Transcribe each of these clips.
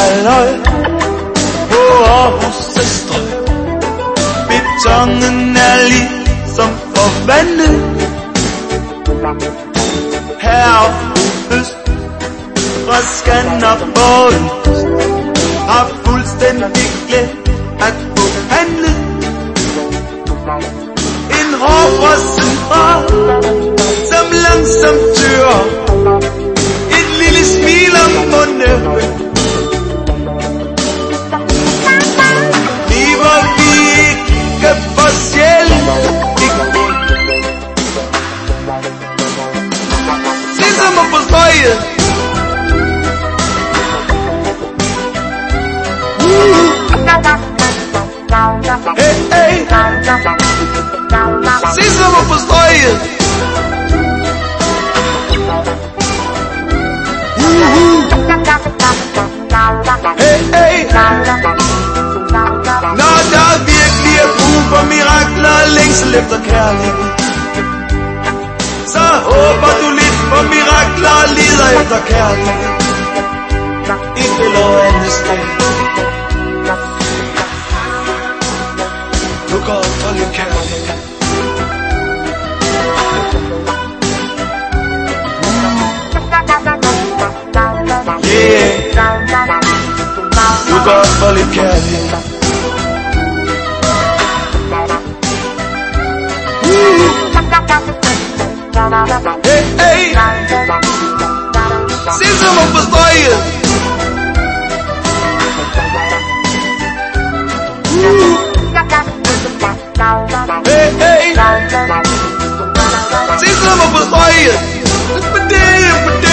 halløj på Aarhus' strøg. Betonen er ligesom forvandet. Herude fra Skanderborg har fuldstændig glemt at få handlet. En hårfrossen far, som langsomt tør, et lille smil om munden. Lever vi ikke for sjældent ikke? Se som at få strøget. Hey, hey. Se som at få strøget. Hey, hey. Når der virkelig er brug for mirakler og længsel efter kærlighed, så håber du lidt på mirakler og lider efter kærlighed. Ikke lov andet sted. Du går for lidt kærlighed. Yeah. Du går for lidt kærlighed. Hey, hey. Se som at få strøget. Hey, hey. Se som at få strøget. For det.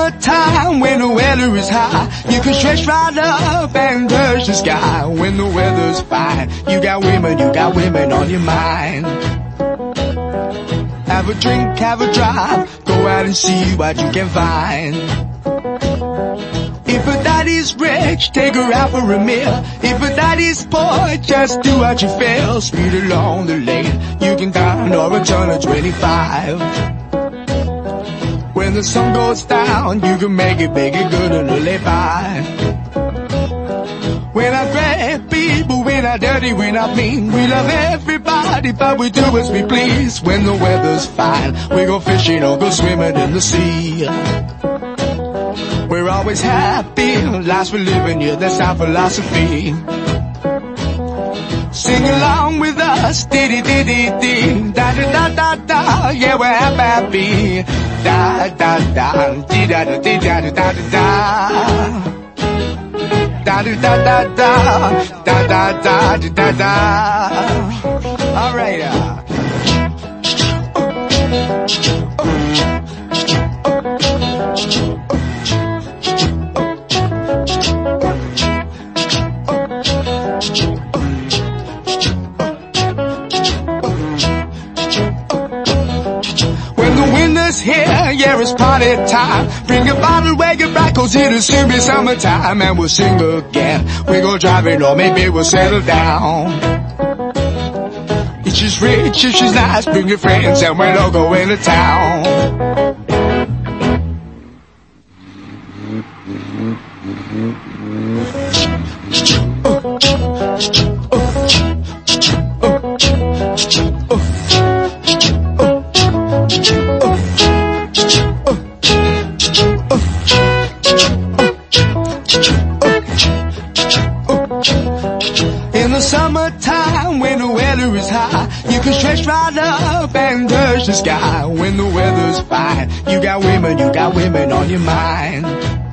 summertime when the weather is high, you can stretch right up and touch the sky. When the weather's fine, you got women on your mind. Have a drink, have a drive, go out and see what you can find. If a daddy's rich, take her out for a meal. If a daddy's poor, just do what you feel. Speed along the lane, you can down or a turn of 25. When the sun goes down, you can make it big and good and live by. We're not great people, we're not dirty, we're not mean. We love everybody, but we do as we please. When the weather's fine, we go fishing or go swimming in the sea. We're always happy, lives we're living, yeah, that's our philosophy. Sing along with us, dee-dee-dee-dee-dee, da-da-da-da-da, yeah, we're happy. Da-da-da, dee-da-da-dee-da-da-da-da-da. Da-da-da-da-da, da-da-da-da-da-da. All right, here, yeah, it's party time. Bring a bottle, wake it back, 'cause it'll soon be summertime. And we'll sing again. We go driving, or maybe we'll settle down. If she's rich, if she's nice, bring your friends and we'll all go into town. In the summertime when the weather is high, you can stretch right up and touch the sky. When the weather's fine, you got women on your mind.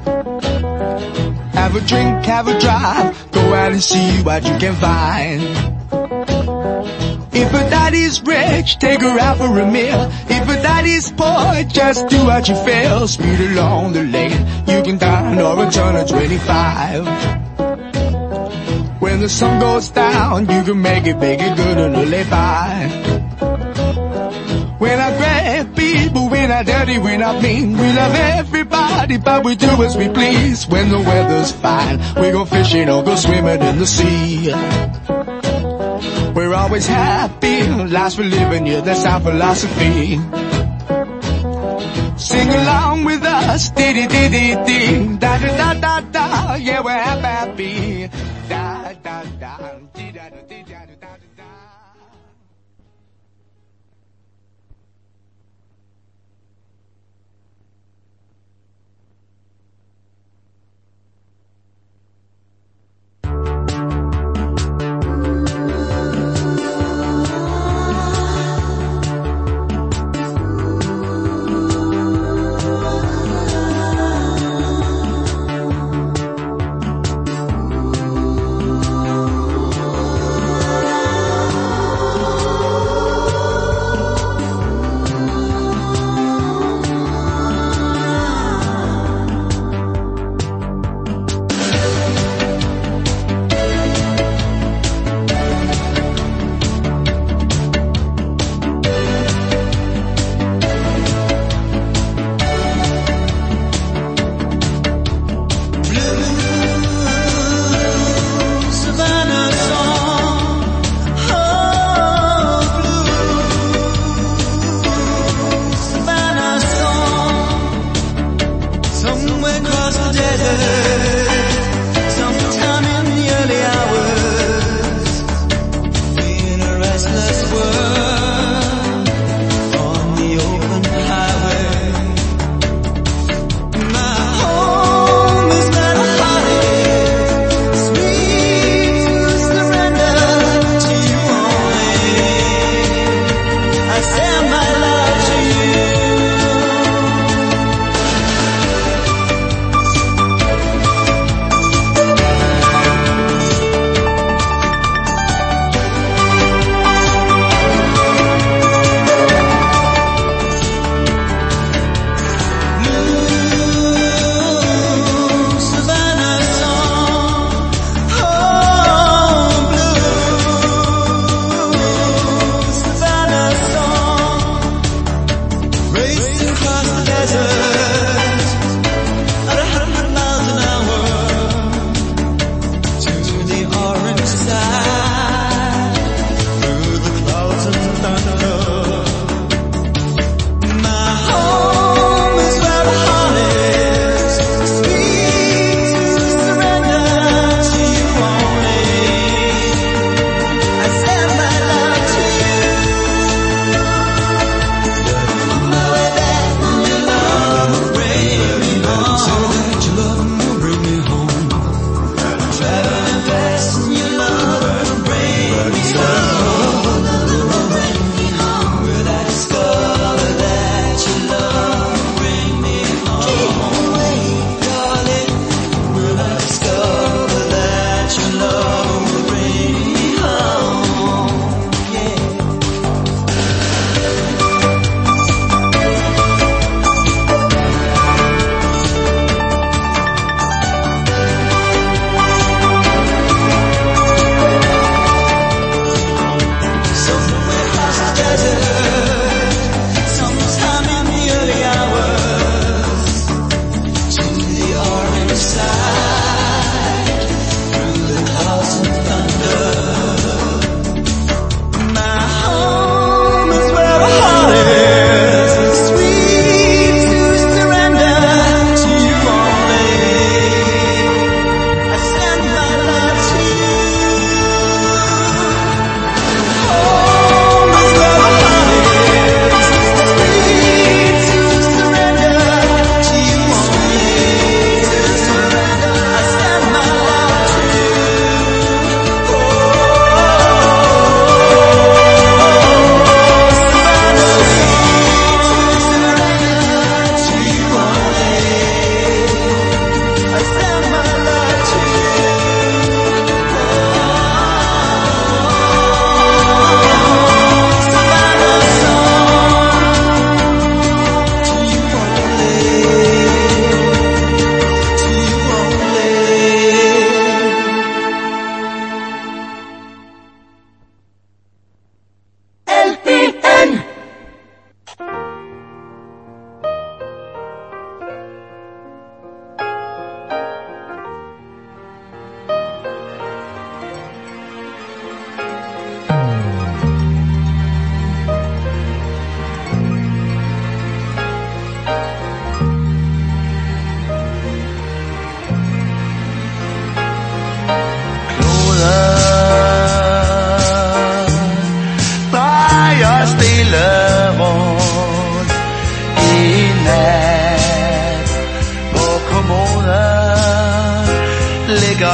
Have a drink, have a drive, go out and see what you can find. If a daddy's rich, take her out for a meal. If a daddy's poor, just do what you feel. Speed along the lane, you can down or a turn of 25. When the sun goes down, you can make it big and good and live by. We're not great people, we're not dirty, we're not mean. We love everybody, but we do as we please. When the weather's fine, we go fishing or go swimming in the sea. We're always happy, lives we're living, yeah, that's our philosophy. Sing along with us, dee-dee-dee-dee-dee, da-da-da-da-da, yeah, we're happy. Da-da-da, dee-da-da-dee-da-da-da-da.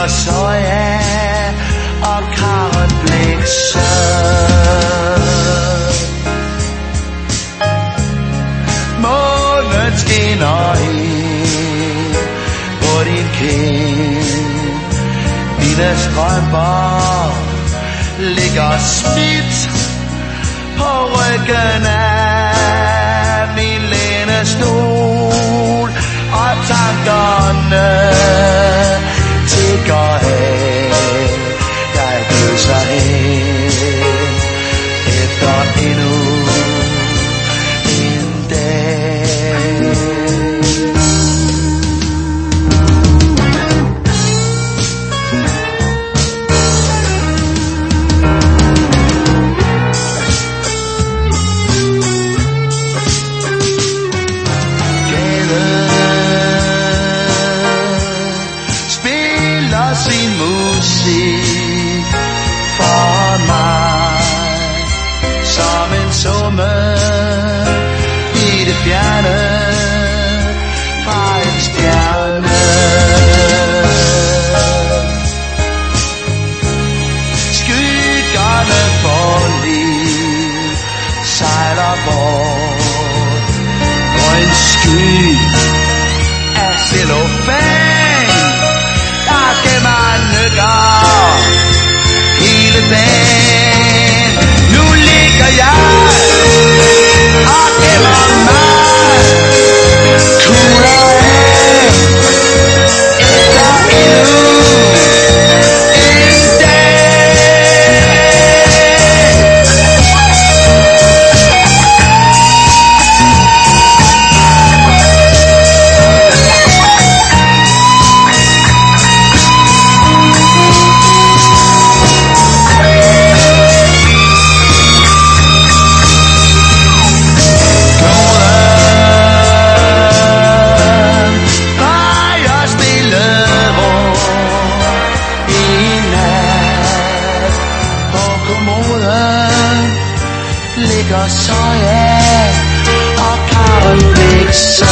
ligger soja og Karen Blixen. Månen skinner ind på din kind. Dine strømper ligger smidt på ryggen af min lænestol, og tankerne tigger af. Jeg bøser hen efter endnu en dag. Sin musik for mig som en summe i det fjerne fra en stjerne. Skyggerne for liv sejler bort og en sky af cellofan man nykker hele dagen. Nu ligger jeg og gemmer mig, kugler af efter endnu en dag. Soja og Karen Blixen.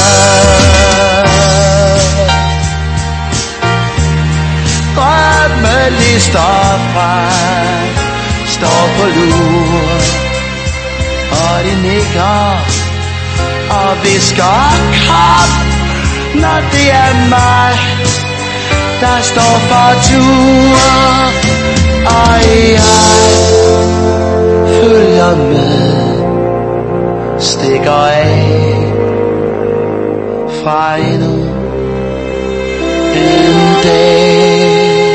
Drømmelister frem står på lur, og de nikker og visker kom, når det er mig, der står for tur, og jeg følger med, stikker af fra endnu en dag.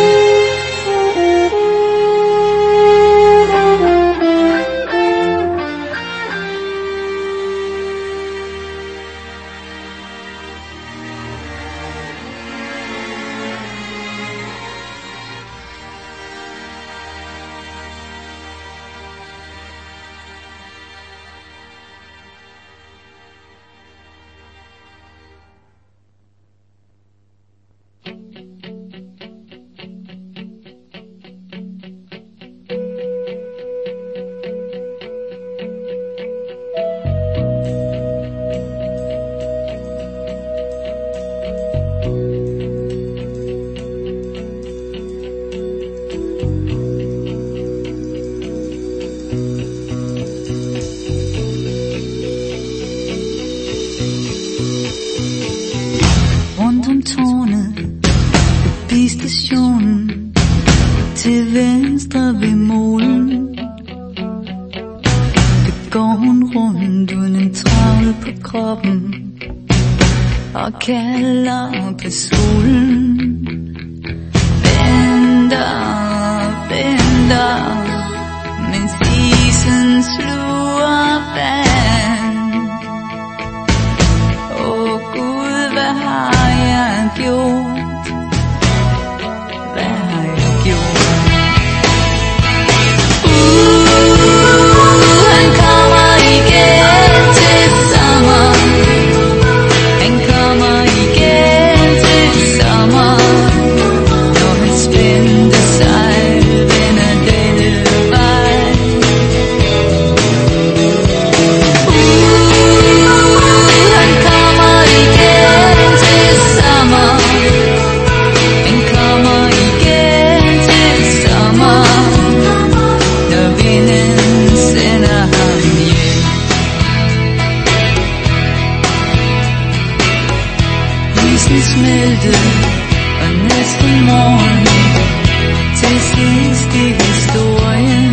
Kalder på solen, venter, mens isen sluger vand. Åh Gud, hvad har jeg gjort? Hvad har jeg gjort? Han kommer igen til sommer. Når han spændte sig, vender denne smelte, og næste morgen til sidst i historien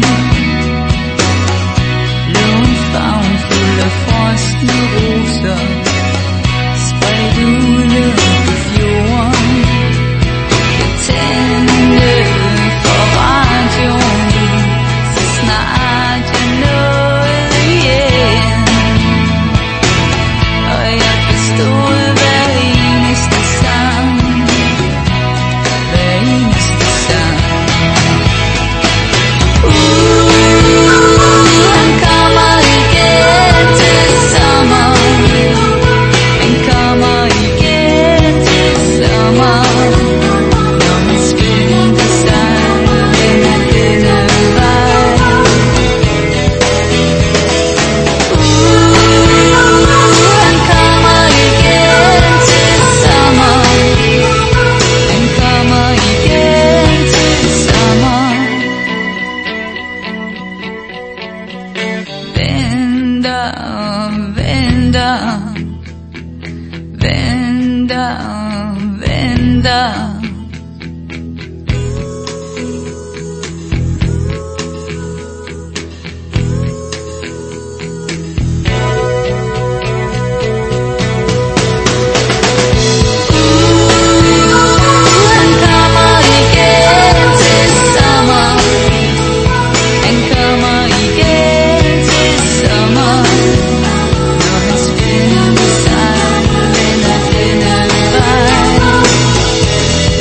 lå en favn fuld af frosne roser, spredt ud på fjorden. Jeg tændte for radioen, så snart jeg nåede hjem, og jeg forstod hver eneste sang, hver eneste sang. Han kommer igen til sommer, han kommer igen til sommer, når man skynder sig hen denne vej. Han kommer igen til sommer, han kommer igen til sommer. Venter, venter, venter, venter. Han kommer igen til sommer, han kommer igen til sommer, når han skynder sig hen ad denne vej.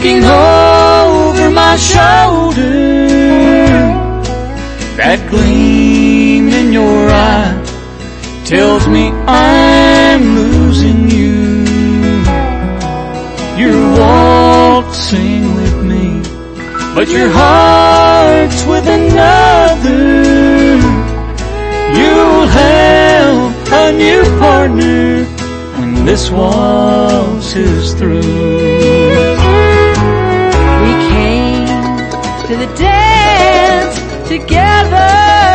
looking over my shoulder. That gleam in your eye tells me I'm losing you. You're waltzing with me, but your heart's with another. You'll have a new partner when this waltz is through. We came to the dance together,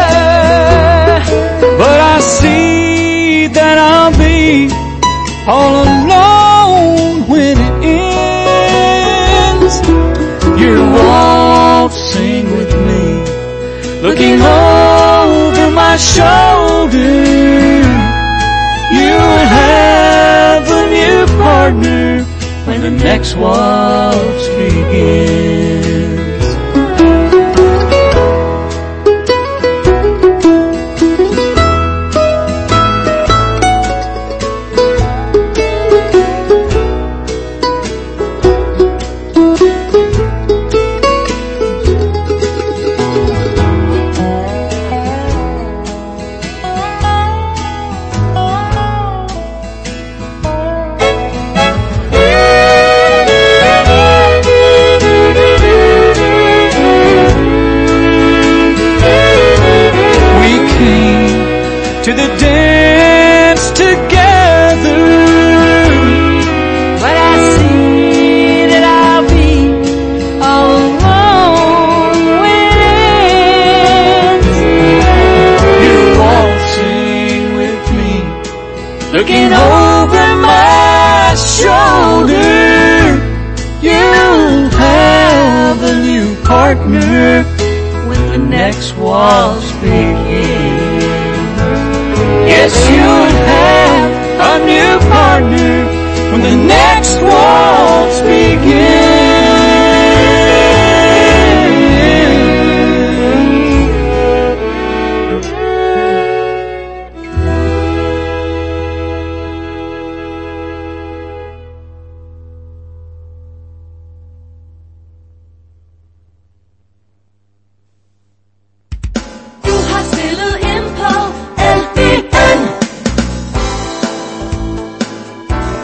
but I see that I'll be all alone when it ends. You're waltzing with me, looking over my shoulder. You'll have a new partner when the next waltz begins. To the dance together, but I see that I'll be all alone when it ends. You're waltzing with me, looking over my shoulder. You'll have a new partner when the next waltz begins. Yes, you'll have a new partner when the next waltz begins. Du har spillet ind på LDN.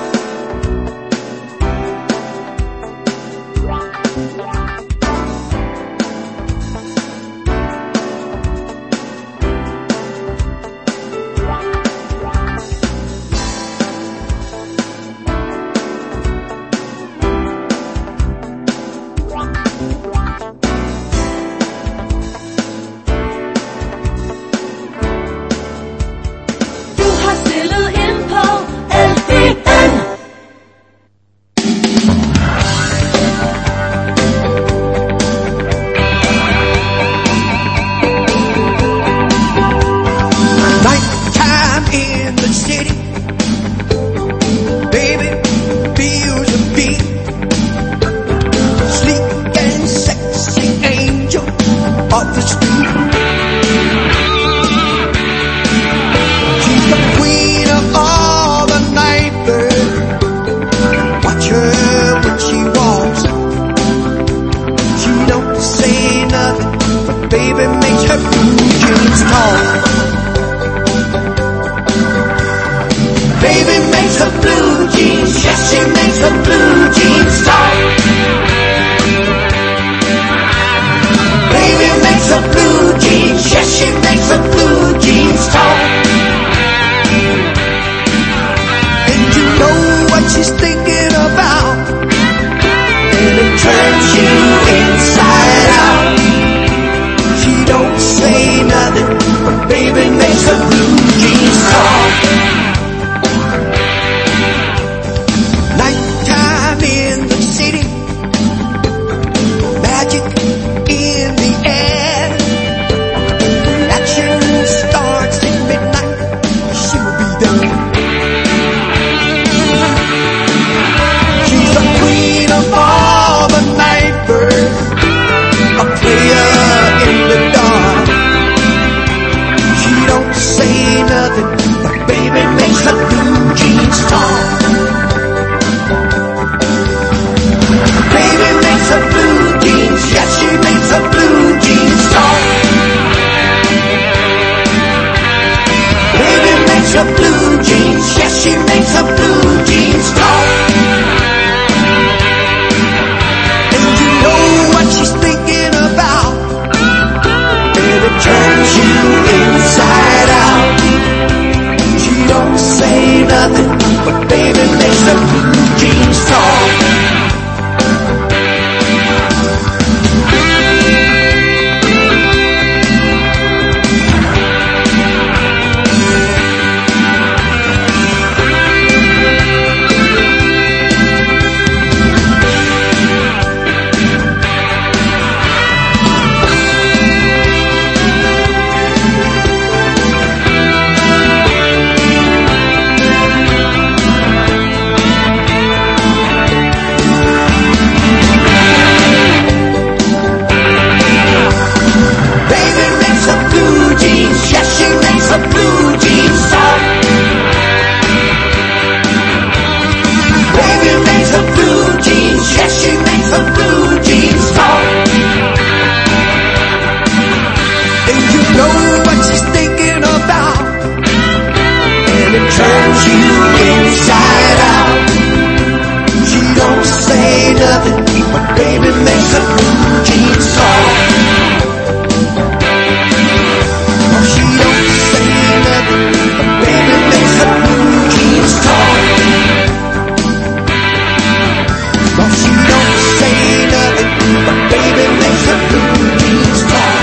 baby makes a blue jeans song. Oh, she don't say nothing, but baby makes a blue jeans talk. Oh, she don't say nothing, but baby makes a blue jeans talk.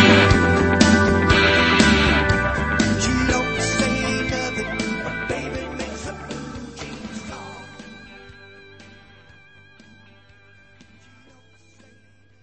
She don't say nothing, but baby makes a blue jeans talk.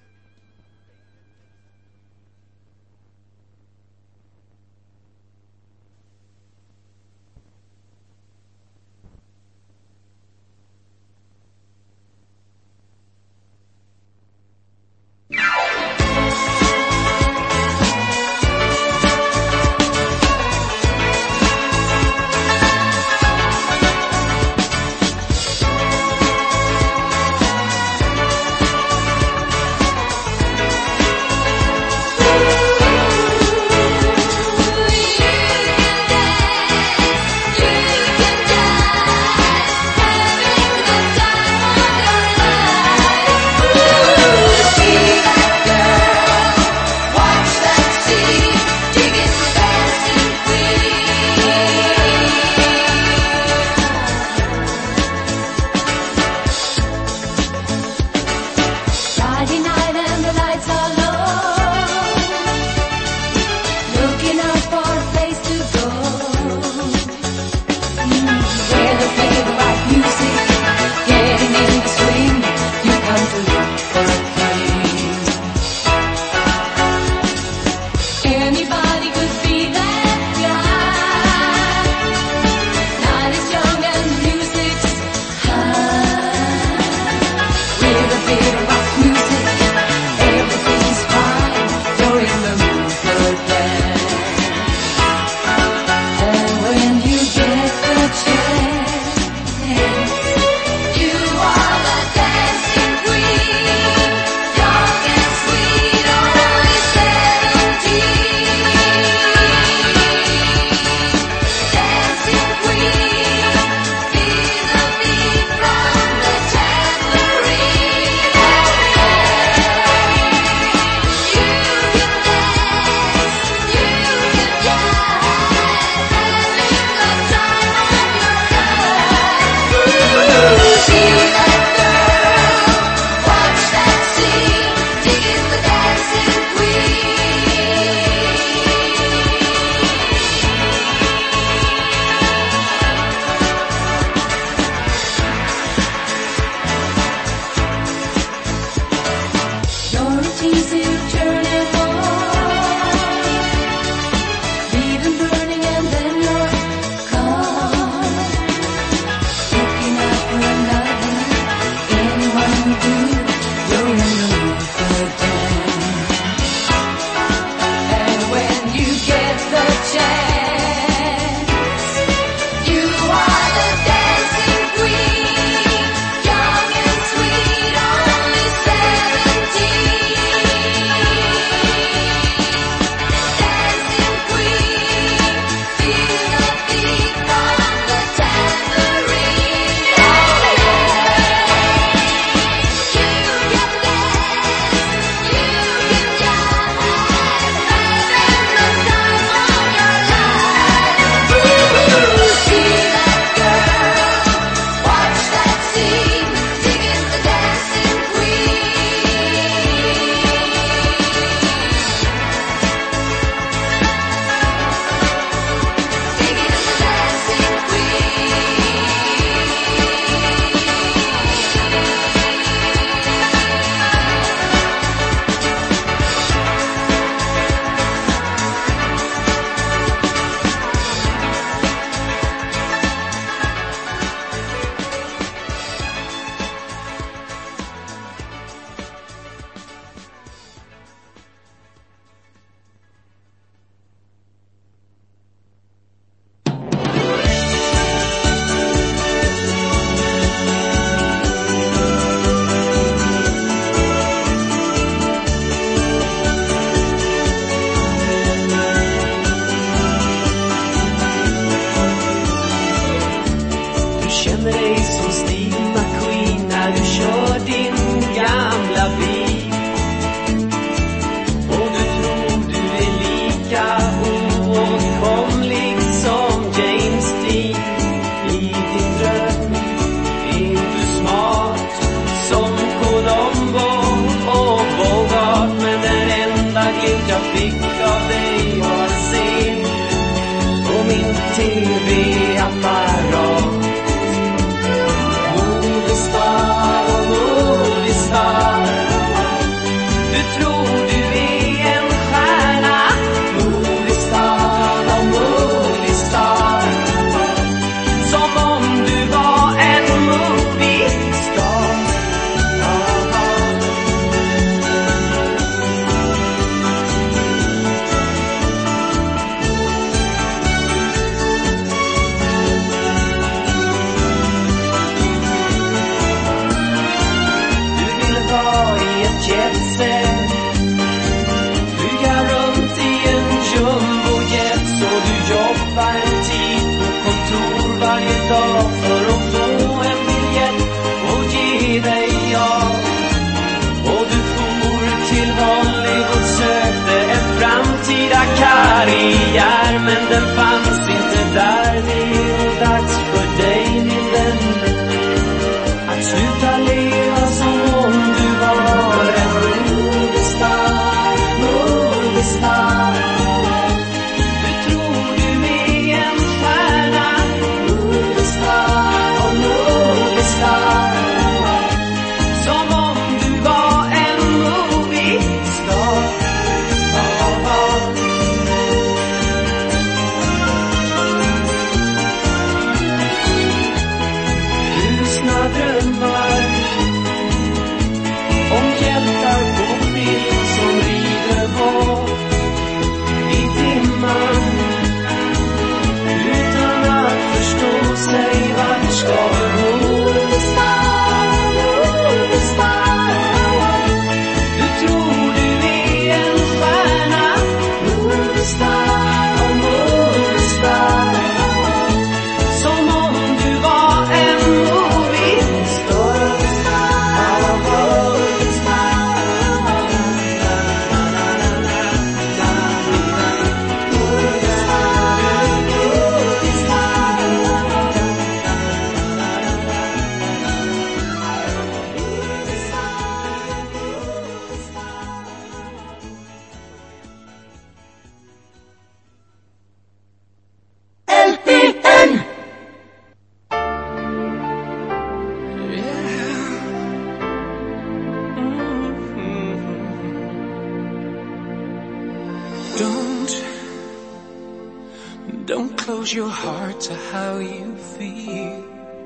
close your heart to how you feel.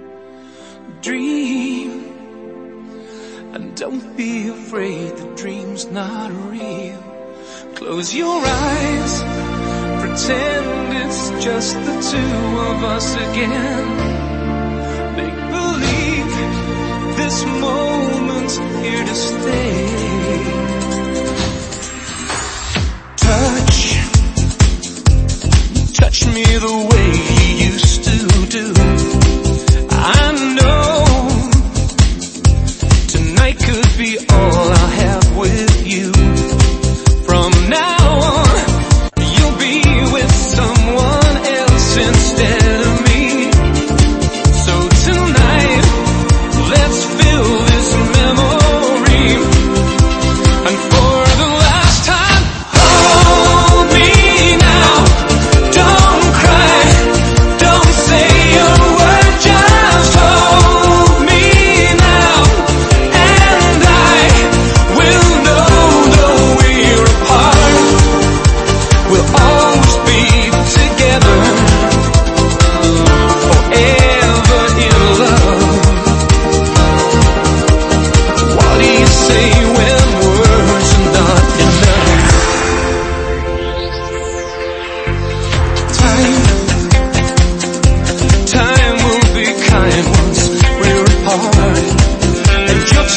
Dream, and don't be afraid the dream's not real. Close your eyes, pretend it's just the two of us again. Make believe this moment's here to stay. Touch me the way you used to do. I know tonight could be all I'll have with you. From now on, you'll be with someone else instead of me. So tonight, let's fill this memory. And for the last time, hold me now. Don't cry, don't say a word, just hold me now. And I will know though we're apart, we'll always be together, forever in love. What do you say when words are not enough? Time will be kind once we're apart. And your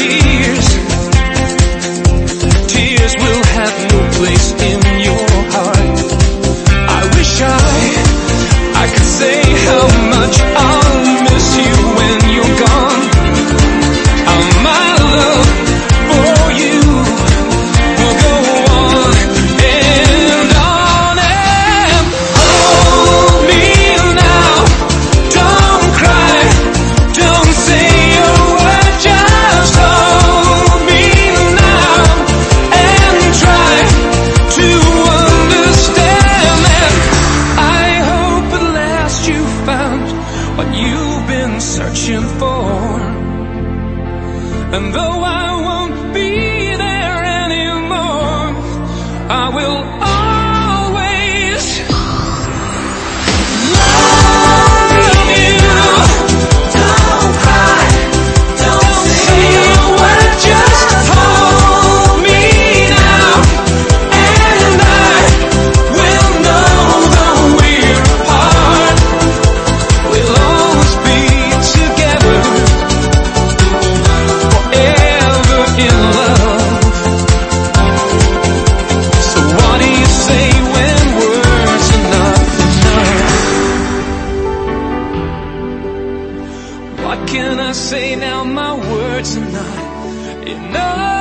tears will have no place in your heart. I wish I could say how much I'll miss you when you're gone. My love for you will go on and on. And hold me now, don't cry, don't say a word, just hold me now. And try to understand. And I hope at last you found what you've been searching for. And though I won't be there anymore, I will always love you. Don't cry, don't say a word, just hold me now. And I will know though we're apart, we'll always be together, forever in love. So what do you say when words are not enough? What can I say now? My words are not enough.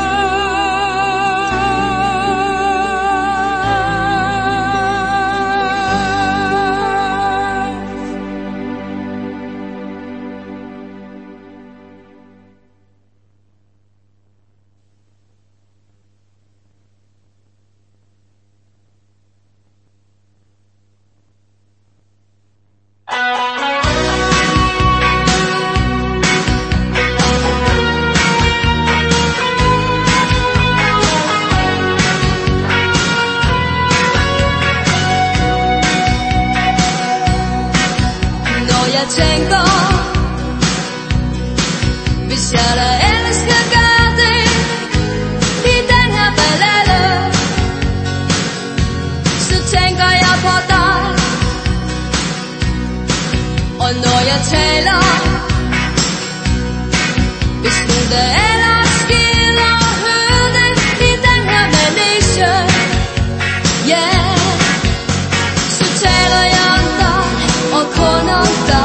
Tengo bis jeg dig elsker gør det i den her ballade. Så tænker jeg på dig, og når jeg taler, hvis du da ellers gider høre det i den her manege, yeah, så taler jeg om dig og kun om dig.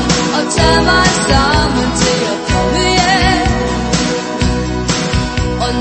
Mig sammen til at komme hjem. Og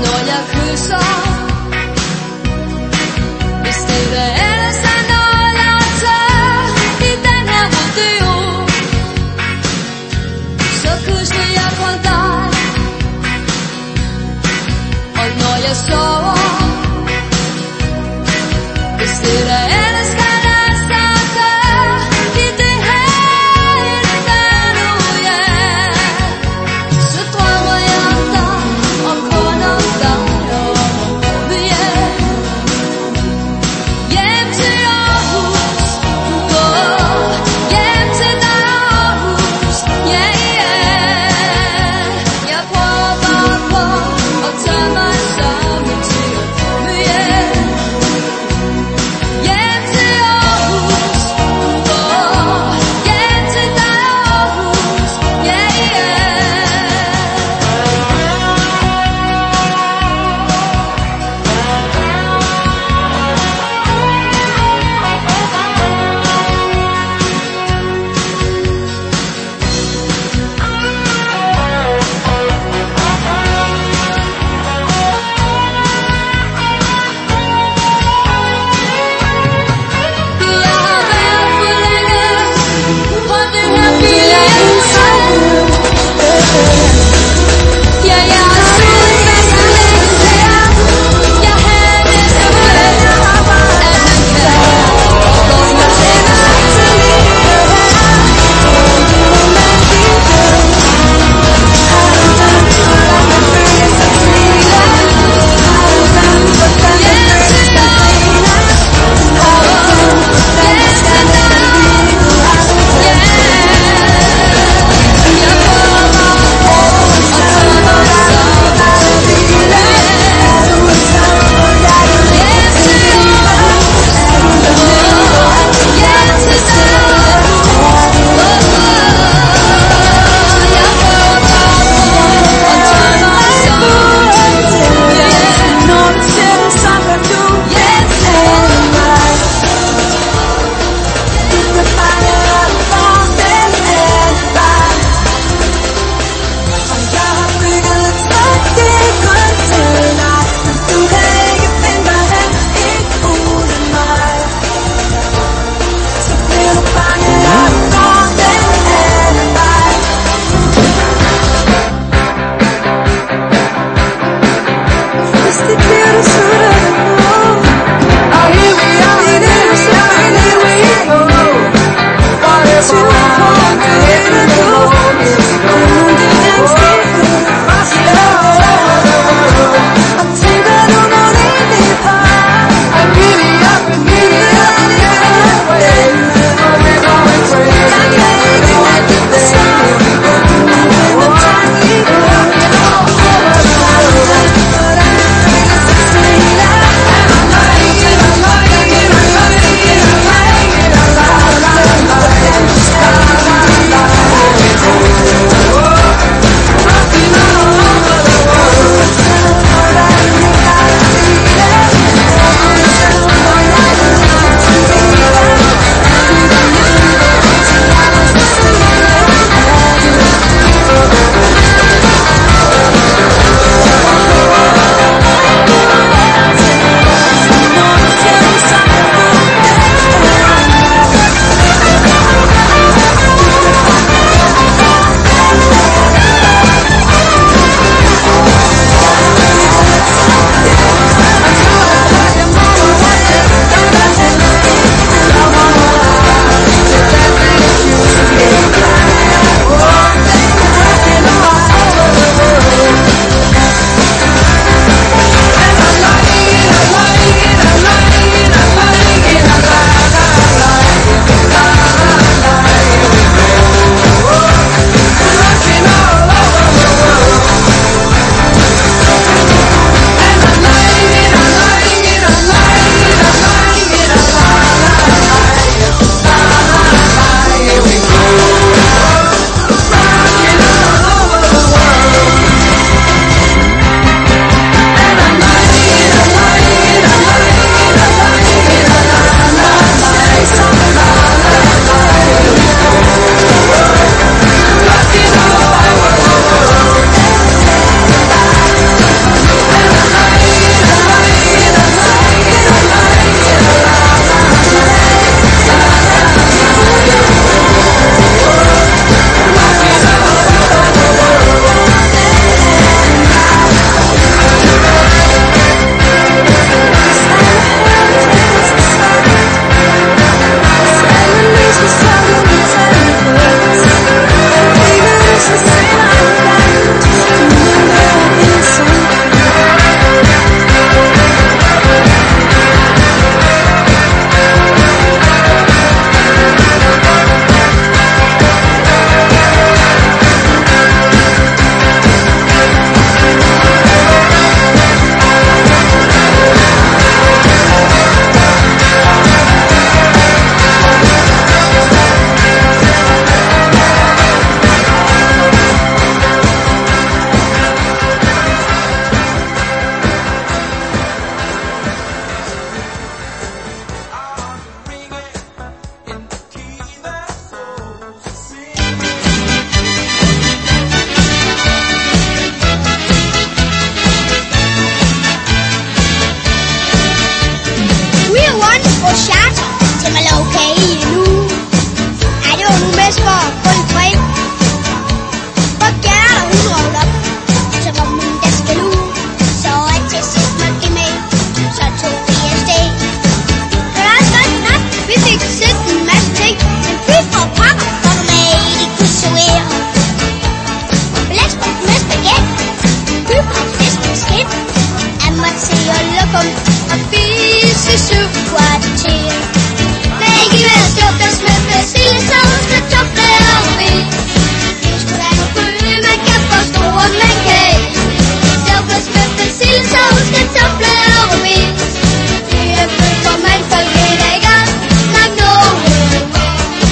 som er lovkage i nu. Ej, det var nu mest for at få lidt fred. For Gerda, hun rådte op, så var min daske nu. Så alt til sidst måtte med, så tog vi afsted. Det var også godt nok, vi fik set en masse ting. Men fy for pokker, for du med i de kussuere. Blæsbrug med spaghetti, fy for fisk med skidt. Jeg måtte se og lukke om og spise 7 kvarter. Begge vil stå der med persillesauce, kartofler og ris. Det skulle da gå bøge, man kan forstå, at man kan. Stålflæsk med persillesauce, kartofler og ris. Det er bøge, for man folk ved det godt nok noget med.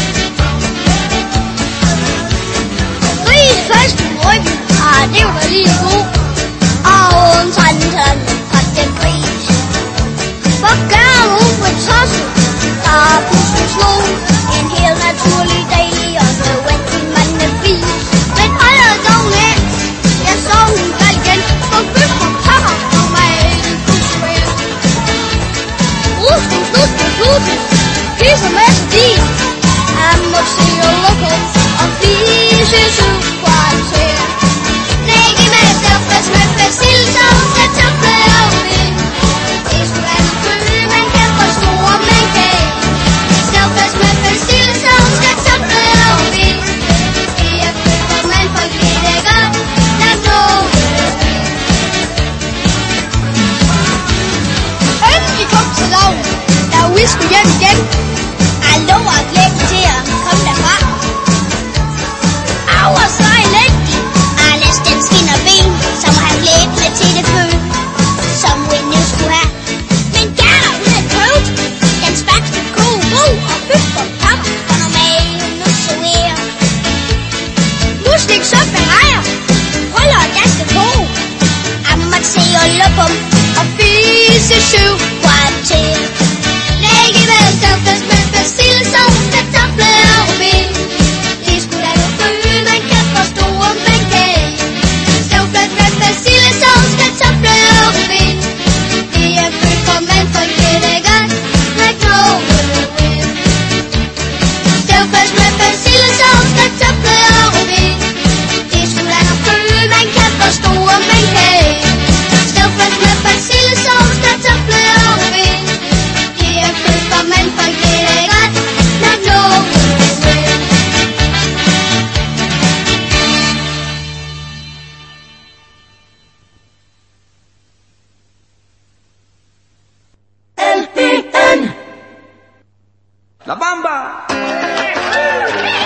Ris først i ryggen, det var lige god. Og undtrænden fra den gris. For gør hun på tosset, der pludselig slog en helt naturlig dejlig og nødvendig mandefis. Men holder dog af, jeg så hun faldt igen, for fy for pokker for mig en kussuer. Rusken, kisser med stil. Jeg må se og lukke og spise 7 kvarter. Lægge med stålflæsk med persillesauce, kartofler og ris. Det skulle være en bøge, man kan forstå, og man kan. Stålflæsk med persillesauce, kartofler og ris. Det er bøge, for man folk ved det godt nok noget med. Inden vi kom til loven, der vi skulle hjem igen. Jeg lover at glæde til at komme derfra. Au, og så elendig. Den skinner ben, som har glædt lidt til det fø, som vi nu skulle have. Men Gerda, hun havde prøvet, den smagte god og pyt for papper, for normalt nu så her. Musling suppe med rejer, huller og daske på. Jeg måtte se og lukke om og spise 7 kvarter. Lægge med stålflæsk med persillesauce, kartofler og ris. Det skulle da gå bøge, man kan forstå, om man kan. Stålflæsk med persillesauce, kartofler og ris. Det er bøge, for man folk ved det godt nok noget med. Stålflæsk med persillesauce, kartofler og ris. Det skulle da gå bøge, man kan forstå, om man kan. Stålflæsk med persillesauce, kartofler og ris. Det er bøge, for man folk ved det godt nok noget med. La Bamba!